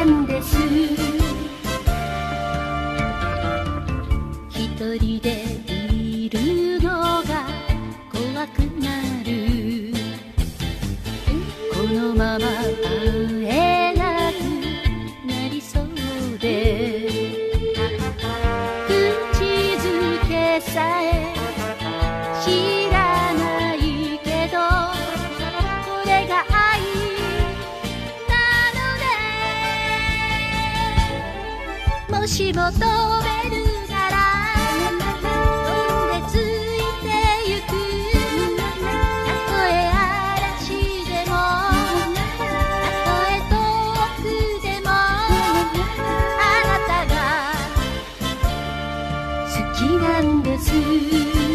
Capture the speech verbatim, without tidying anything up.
なんです。一人でいるのが怖くなる。このまま会えなくなりそうで、口づけさえ知らないけど、これが愛なのね。もし求めるなら飛んでついてゆく。たとえ嵐でもたとえ遠くでも、あなたが好きなんです。